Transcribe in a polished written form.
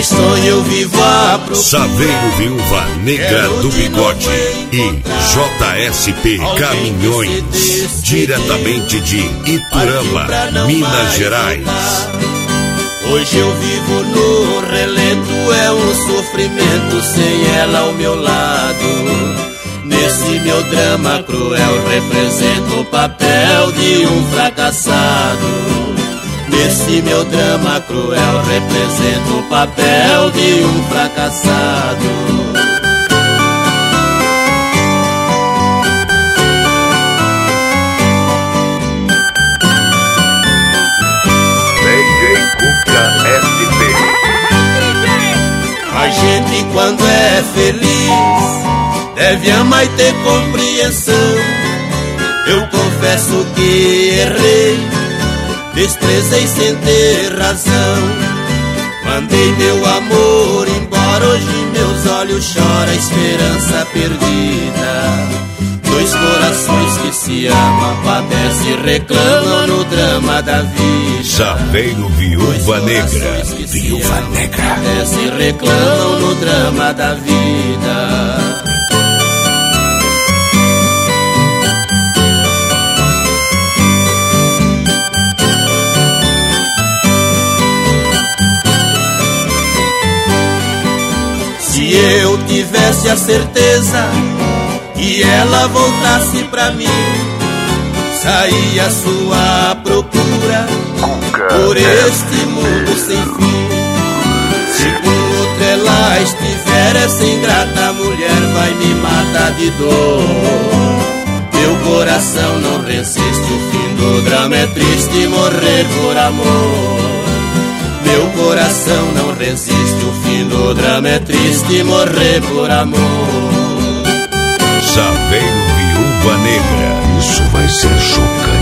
sonho eu vivo a procura. Saveiro Viúva Negra do Bigode e JSP Caminhões, diretamente de Iturama, Minas Gerais. Hoje eu vivo no relento, é um sofrimento sem ela ao meu lado. Nesse meu drama cruel represento o papel de um fracassado. Nesse meu drama cruel represento o papel de um fracassado. A gente quando é feliz deve amar e ter compreensão. Eu confesso que errei, desprezei sem ter razão. Mandei meu amor embora, hoje meus olhos choram a esperança perdida. Dois corações que se amam, padecem e reclamam no drama da vida. Saveiro Viúva Negra, Viúva Negra, padecem e reclamam no drama da vida. Se eu tivesse a certeza que ela voltasse pra mim, saía à sua procura por este mundo sem fim. Se com outra ela estiver, essa ingrata mulher vai me matar de dor. Meu coração não resiste, o fim do drama é triste, morrer por amor. Meu coração não resiste, o fim do drama é triste, morrer por amor. Saveiro Viúva Negra, isso vai ser chocante.